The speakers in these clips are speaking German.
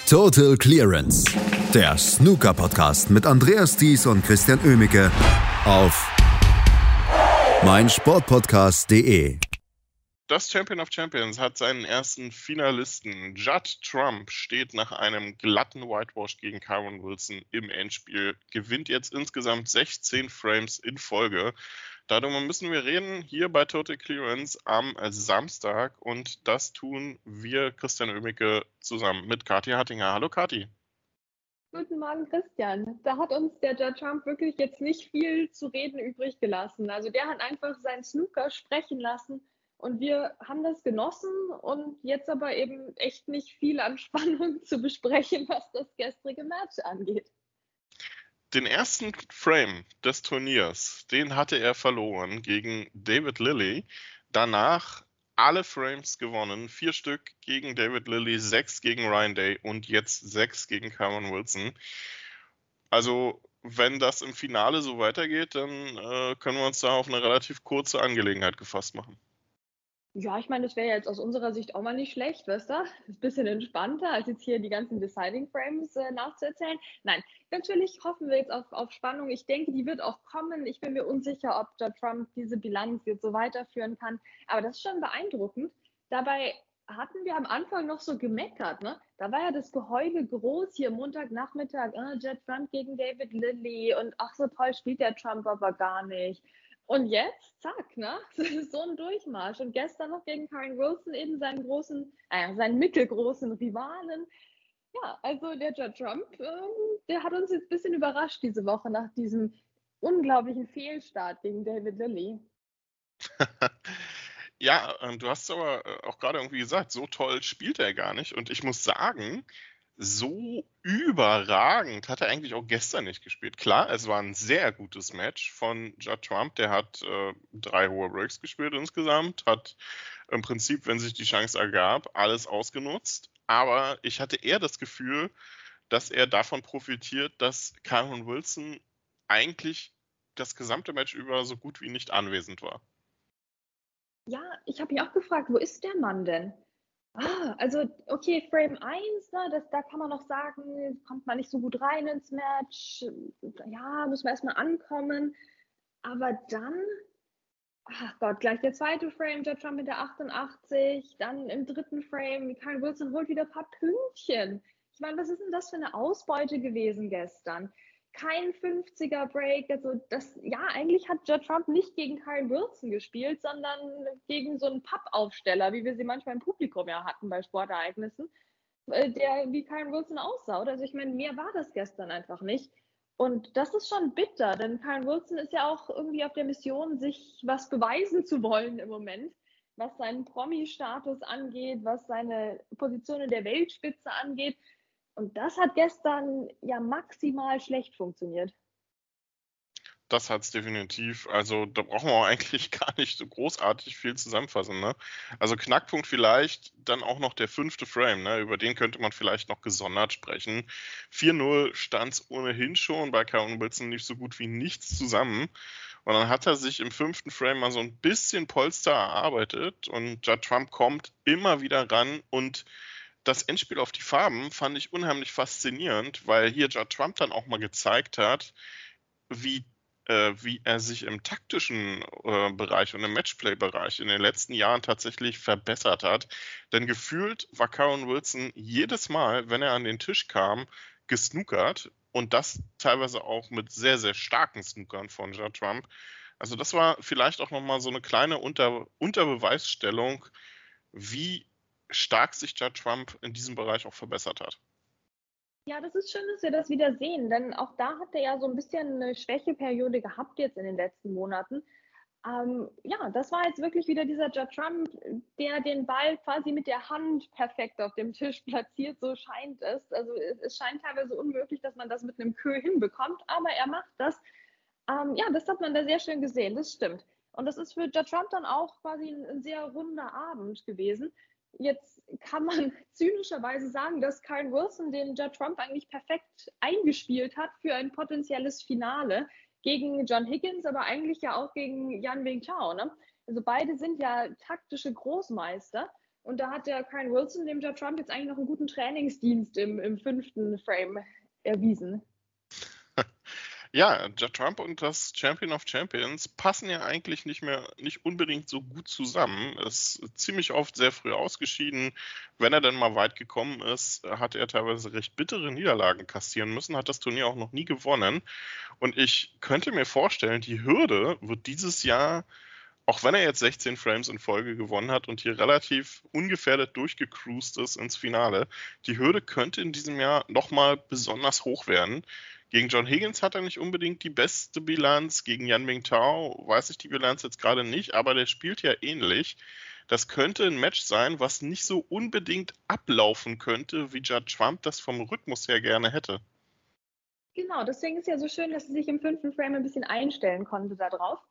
Total Clearance, der Snooker-Podcast mit Andreas Thies und Christian Oemicke auf meinsportpodcast.de. Das Champion of Champions hat seinen ersten Finalisten. Judd Trump steht nach einem glatten Whitewash gegen Kyron Wilson im Endspiel, gewinnt jetzt insgesamt 16 Frames in Folge. Darüber müssen wir reden hier bei Total Clearance am Samstag und das tun wir, Christian Oemicke, zusammen mit Kathi Hattinger. Hallo Kathi. Guten Morgen, Christian. Da hat uns der Judd Trump wirklich jetzt nicht viel zu reden übrig gelassen. Also der hat einfach seinen Snooker sprechen lassen. Und wir haben das genossen und jetzt aber eben echt nicht viel an Spannung zu besprechen, was das gestrige Match angeht. Den ersten Frame des Turniers, den hatte er verloren gegen David Lilley. Danach alle Frames gewonnen, 4 Stück gegen David Lilley, 6 gegen Ryan Day und jetzt 6 gegen Kyron Wilson. Also wenn das im Finale so weitergeht, dann können wir uns da auf eine relativ kurze Angelegenheit gefasst machen. Ja, ich meine, das wäre jetzt aus unserer Sicht auch mal nicht schlecht, weißt du? Das ist ein bisschen entspannter, als jetzt hier die ganzen Deciding Frames nachzuerzählen. Nein, natürlich hoffen wir jetzt auf Spannung. Ich denke, die wird auch kommen. Ich bin mir unsicher, ob Judd Trump diese Bilanz jetzt so weiterführen kann. Aber das ist schon beeindruckend. Dabei hatten wir am Anfang noch so gemeckert, ne? Da war ja das Geheule groß hier Montagnachmittag, Judd Trump gegen David Lilley und ach, so toll spielt der Trump aber gar nicht. Und jetzt, zack, ne? Das ist so ein Durchmarsch. Und gestern noch gegen Kyron Wilson eben seinen mittelgroßen Rivalen. Ja, also der Judd Trump, der hat uns jetzt ein bisschen überrascht diese Woche nach diesem unglaublichen Fehlstart gegen David Lilley. Ja, du hast es aber auch gerade irgendwie gesagt, so toll spielt er gar nicht. Und ich muss sagen, so überragend hat er eigentlich auch gestern nicht gespielt. Klar, es war ein sehr gutes Match von Judd Trump. Der hat 3 hohe Breaks gespielt insgesamt, hat im Prinzip, wenn sich die Chance ergab, alles ausgenutzt. Aber ich hatte eher das Gefühl, dass er davon profitiert, dass Kyron Wilson eigentlich das gesamte Match über so gut wie nicht anwesend war. Ja, ich habe mich auch gefragt, wo ist der Mann denn? Also okay, Frame 1, ne, da kann man noch sagen, kommt man nicht so gut rein ins Match. Ja, muss man erstmal ankommen. Aber dann, ach Gott, gleich der zweite Frame, Judd Trump mit der 88. Dann im dritten Frame, Kyron Wilson holt wieder ein paar Pünktchen. Ich meine, was ist denn das für eine Ausbeute gewesen gestern? Kein 50er Break, also eigentlich hat Judd Trump nicht gegen Kyron Wilson gespielt, sondern gegen so einen Pappaufsteller, wie wir sie manchmal im Publikum ja hatten bei Sportereignissen, der wie Kyron Wilson aussah. Also ich meine, mehr war das gestern einfach nicht. Und das ist schon bitter, denn Kyron Wilson ist ja auch irgendwie auf der Mission, sich was beweisen zu wollen im Moment, was seinen Promi-Status angeht, was seine Position in der Weltspitze angeht. Und das hat gestern ja maximal schlecht funktioniert. Das hat es definitiv. Also da brauchen wir auch eigentlich gar nicht so großartig viel zusammenfassen. Ne? Also Knackpunkt vielleicht dann auch noch der 5. Frame. Ne? Über den könnte man vielleicht noch gesondert sprechen. 4-0 stand es ohnehin schon. Bei Kyron Wilson lief so gut wie nichts zusammen. Und dann hat er sich im 5. Frame mal so ein bisschen Polster erarbeitet. Und Judd Trump kommt immer wieder ran. Und das Endspiel auf die Farben fand ich unheimlich faszinierend, weil hier Judd Trump dann auch mal gezeigt hat, wie er sich im taktischen Bereich und im Matchplay-Bereich in den letzten Jahren tatsächlich verbessert hat. Denn gefühlt war Kyron Wilson jedes Mal, wenn er an den Tisch kam, gesnookert und das teilweise auch mit sehr, sehr starken Snookern von Judd Trump. Also das war vielleicht auch nochmal so eine kleine Unterbeweisstellung, wie stark sich Judd Trump in diesem Bereich auch verbessert hat. Ja, das ist schön, dass wir das wieder sehen, denn auch da hat er ja so ein bisschen eine Schwächeperiode gehabt jetzt in den letzten Monaten. Ja, das war jetzt wirklich wieder dieser Judd Trump, der den Ball quasi mit der Hand perfekt auf dem Tisch platziert, so scheint es. Also es scheint teilweise unmöglich, dass man das mit einem Kö hinbekommt, aber er macht das. Ja, das hat man da sehr schön gesehen, das stimmt. Und das ist für Judd Trump dann auch quasi ein sehr runder Abend gewesen. Jetzt kann man zynischerweise sagen, dass Kyron Wilson den Judd Trump eigentlich perfekt eingespielt hat für ein potenzielles Finale gegen John Higgins, aber eigentlich ja auch gegen Yan Wing Chao. Ne? Also beide sind ja taktische Großmeister. Und da hat der Kyren Wilson dem Judd Trump jetzt eigentlich noch einen guten Trainingsdienst im 5. Frame erwiesen. Ja, Judd Trump und das Champion of Champions passen ja eigentlich nicht unbedingt so gut zusammen. Ist ziemlich oft sehr früh ausgeschieden. Wenn er dann mal weit gekommen ist, hat er teilweise recht bittere Niederlagen kassieren müssen, hat das Turnier auch noch nie gewonnen. Und ich könnte mir vorstellen, die Hürde wird dieses Jahr, auch wenn er jetzt 16 Frames in Folge gewonnen hat und hier relativ ungefährdet durchgecruised ist ins Finale, die Hürde könnte in diesem Jahr nochmal besonders hoch werden. Gegen John Higgins hat er nicht unbedingt die beste Bilanz. Gegen Yan Mingtao weiß ich die Bilanz jetzt gerade nicht, aber der spielt ja ähnlich. Das könnte ein Match sein, was nicht so unbedingt ablaufen könnte, wie Judd Trump das vom Rhythmus her gerne hätte. Genau, deswegen ist ja so schön, dass sie sich im 5. Frame ein bisschen einstellen konnte darauf.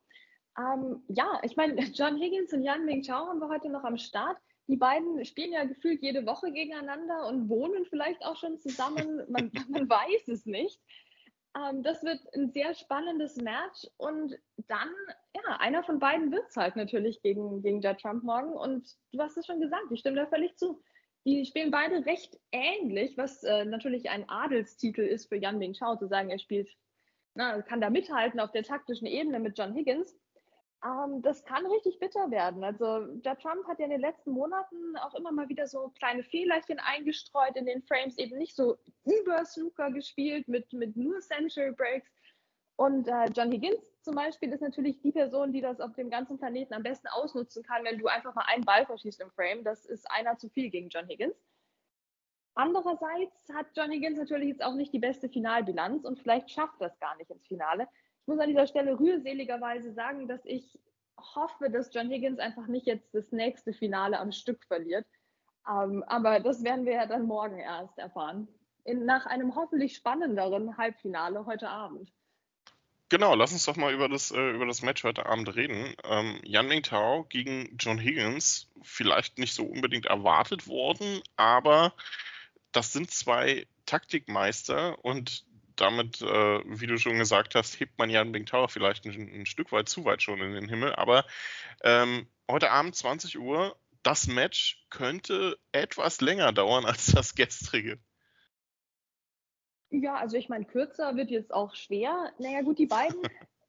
Ja, ich meine, John Higgins und Yan Mingtao haben wir heute noch am Start. Die beiden spielen ja gefühlt jede Woche gegeneinander und wohnen vielleicht auch schon zusammen. Man weiß es nicht. Das wird ein sehr spannendes Match und dann, ja, einer von beiden wird es halt natürlich gegen Judd Trump morgen und du hast es schon gesagt, ich stimme da völlig zu. Die spielen beide recht ähnlich, was natürlich ein Adelstitel ist für Yan Mingtao, zu sagen, er spielt, kann da mithalten auf der taktischen Ebene mit John Higgins. Das kann richtig bitter werden. Also Judd Trump hat ja in den letzten Monaten auch immer mal wieder so kleine Fehlerchen eingestreut in den Frames, eben nicht so über Snooker gespielt mit nur Century Breaks. Und John Higgins zum Beispiel ist natürlich die Person, die das auf dem ganzen Planeten am besten ausnutzen kann, wenn du einfach mal einen Ball verschießt im Frame. Das ist einer zu viel gegen John Higgins. Andererseits hat John Higgins natürlich jetzt auch nicht die beste Finalbilanz und vielleicht schafft das gar nicht ins Finale. Ich muss an dieser Stelle rührseligerweise sagen, dass ich hoffe, dass John Higgins einfach nicht jetzt das nächste Finale am Stück verliert. Aber das werden wir ja dann morgen erst erfahren. Nach einem hoffentlich spannenderen Halbfinale heute Abend. Genau, lass uns doch mal über das Match heute Abend reden. Yan Mingtao gegen John Higgins, vielleicht nicht so unbedingt erwartet worden, aber das sind zwei Taktikmeister und damit, wie du schon gesagt hast, hebt man Yan Mingtao vielleicht ein Stück weit zu weit schon in den Himmel. Aber heute Abend 20 Uhr, das Match könnte etwas länger dauern als das gestrige. Ja, also ich meine, kürzer wird jetzt auch schwer. Naja gut, die beiden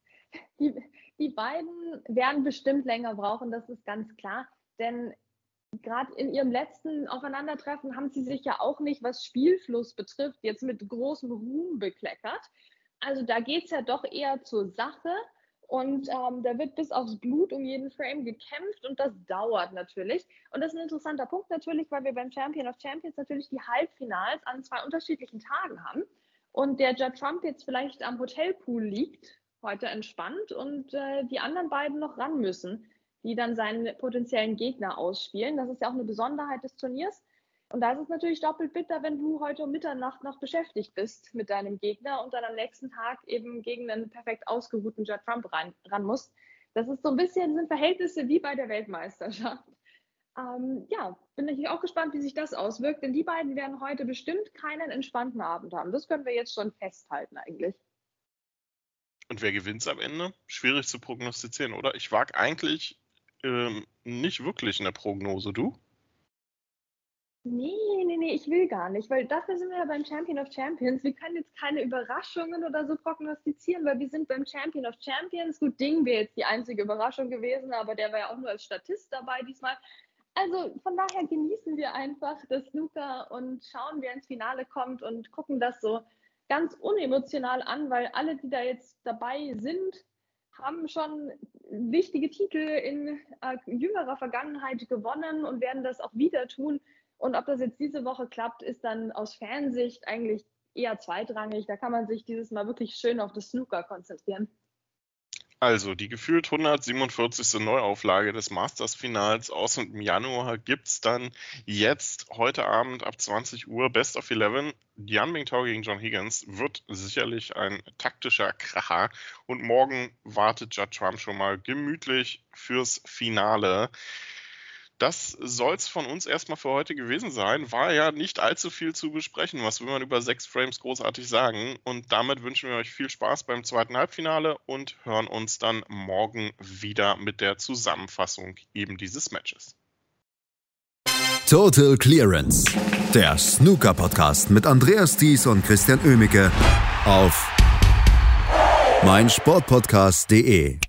werden bestimmt länger brauchen, das ist ganz klar. Denn gerade in ihrem letzten Aufeinandertreffen haben sie sich ja auch nicht, was Spielfluss betrifft, jetzt mit großem Ruhm bekleckert. Also da geht es ja doch eher zur Sache und da wird bis aufs Blut um jeden Frame gekämpft und das dauert natürlich. Und das ist ein interessanter Punkt natürlich, weil wir beim Champion of Champions natürlich die Halbfinals an 2 unterschiedlichen Tagen haben und der Judd Trump jetzt vielleicht am Hotelpool liegt, heute entspannt und die anderen beiden noch ran müssen, die dann seinen potenziellen Gegner ausspielen. Das ist ja auch eine Besonderheit des Turniers. Und da ist es natürlich doppelt bitter, wenn du heute um Mitternacht noch beschäftigt bist mit deinem Gegner und dann am nächsten Tag eben gegen einen perfekt ausgeruhten Judd Trump ran musst. Das ist so ein bisschen, sind Verhältnisse wie bei der Weltmeisterschaft. Ja, bin natürlich auch gespannt, wie sich das auswirkt, denn die beiden werden heute bestimmt keinen entspannten Abend haben. Das können wir jetzt schon festhalten eigentlich. Und wer gewinnt am Ende? Schwierig zu prognostizieren, oder? Ich wage eigentlich nicht wirklich eine Prognose, du? Nee, ich will gar nicht, weil dafür sind wir ja beim Champion of Champions. Wir können jetzt keine Überraschungen oder so prognostizieren, weil wir sind beim Champion of Champions. Gut, Ding wäre jetzt die einzige Überraschung gewesen, aber der war ja auch nur als Statist dabei diesmal. Also von daher genießen wir einfach das Snooker und schauen, wer ins Finale kommt und gucken das so ganz unemotional an, weil alle, die da jetzt dabei sind, haben schon wichtige Titel in jüngerer Vergangenheit gewonnen und werden das auch wieder tun. Und ob das jetzt diese Woche klappt, ist dann aus Fansicht eigentlich eher zweitrangig. Da kann man sich dieses Mal wirklich schön auf das Snooker konzentrieren. Also, die gefühlt 147. Neuauflage des Masters-Finals aus dem Januar gibt es dann jetzt heute Abend ab 20 Uhr Best of 11. Yan Mingtao gegen John Higgins wird sicherlich ein taktischer Kracher. Und morgen wartet Judd Trump schon mal gemütlich fürs Finale. Das soll es von uns erstmal für heute gewesen sein. War ja nicht allzu viel zu besprechen. Was will man über 6 Frames großartig sagen? Und damit wünschen wir euch viel Spaß beim zweiten Halbfinale und hören uns dann morgen wieder mit der Zusammenfassung eben dieses Matches. Total Clearance, der Snooker-Podcast mit Andreas Thies und Christian Oemicke auf meinsportpodcast.de.